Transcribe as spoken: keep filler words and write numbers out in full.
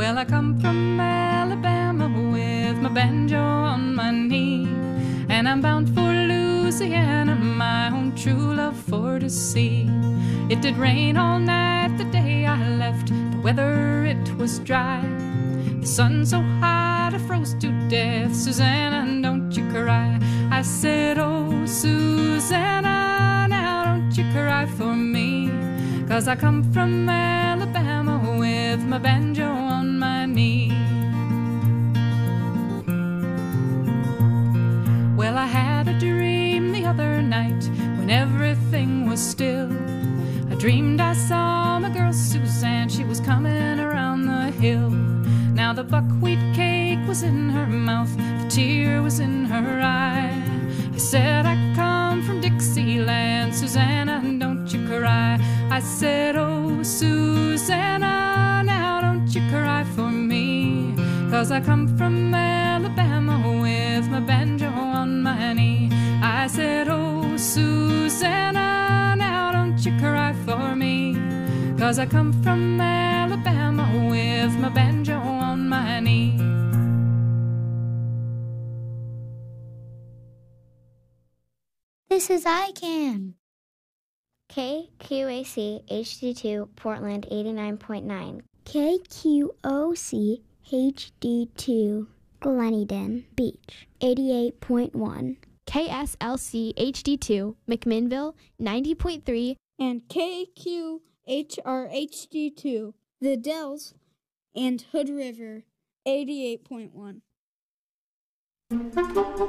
Well, I come from Alabama with my banjo on my knee, and I'm bound for Louisiana, my own true love for to see. It did rain all night the day I left, the weather it was dry. The sun so hot I froze to death. Susanna, don't you cry. I said, oh, Susanna, now don't you cry for me, 'cause I come from Alabama with my banjo on my knee. Well, I had a dream the other night when everything was still. I dreamed I saw my girl Suzanne, she was coming around the hill. Now the buckwheat cake was in her mouth, the tear was in her eye. I said, I come from Dixieland, Susanna, don't you cry. I said, oh, Susanna, now don't you cry for me, 'cause I come from Alabama with my banjo on my knee. I said, oh, Susanna, now don't you cry for me, 'cause I come from Alabama with my banjo on my knee. This is I Can. K Q A C H D two Portland eighty-nine point nine. K Q O C H D two Gleneden Beach eighty-eight point one. K S L C H D two McMinnville ninety point three. And K Q H R H D two The Dells and Hood River eighty-eight point one.